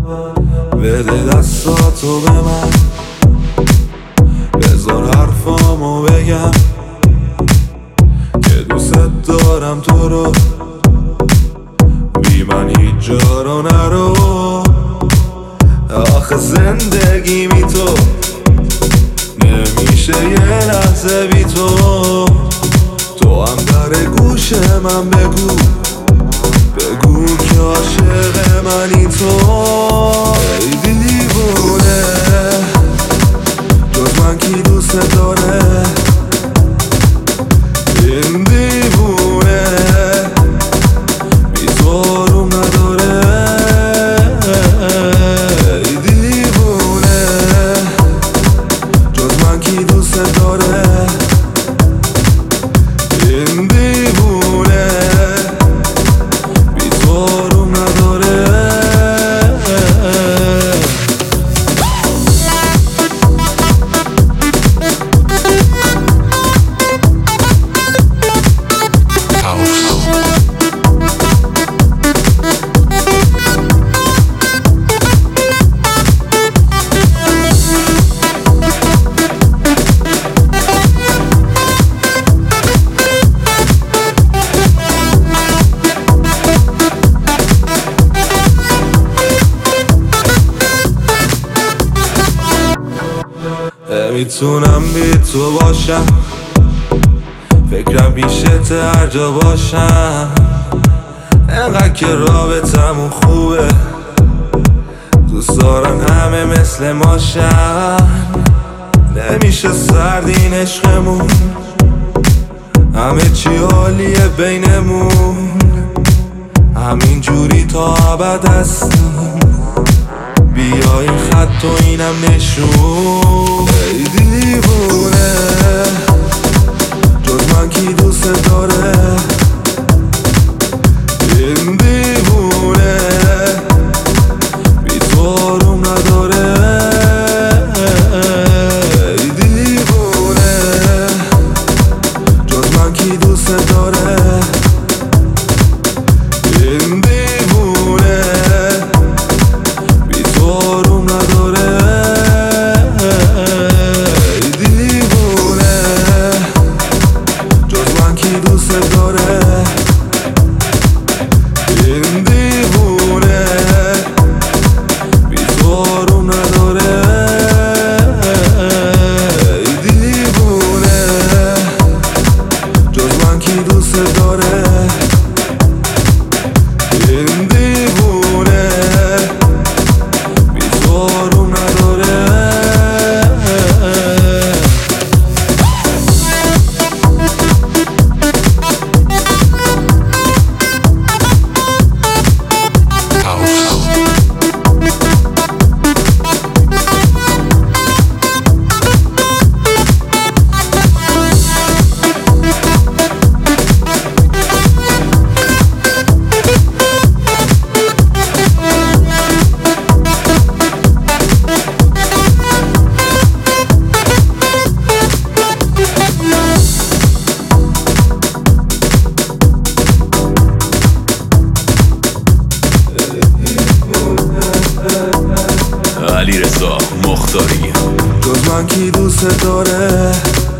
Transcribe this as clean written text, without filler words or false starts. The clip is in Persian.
بده دستاتو به من، بذار حرفامو بگم که دوست دارم تو رو، بی من هیچ جا رو نرو. آخه زندگی بی تو نمیشه یه لحظه بی تو. تو هم در گوش من بگو که عاشق منی تو. ای دیوونه جز من کی دوست داره؟ این دیوونه بی تو روم نداره. ای دیوونه جز من کی دوست داره؟ این دیوونه بی تو روم نداره. میتونم بی تو باشم، فکرم پیشت هر جا باشم. انقدر که رابطمون خوبه، دوست دارم همه مثل ماشن. نمیشه سرد این عشقمون، همه چی عالیه بینمون. همین جوری تا ابد هستیم، بیا این خط و اینم نشون. ای دیوونه جز من کی دوست داره؟ این دیوونه بی تو روم نداره. ای دیوونه جز من کی دوست داره؟ این دیوونه بی تو روم نداره. ای دیوونه جز من کی دوست داره؟ این دیوونه بی تو روم نداره. ای دیوونه جز من کی دوست داره؟ این دیوونه بی تو روم نداره. علیرضا مختاری جز من کی دوست داره؟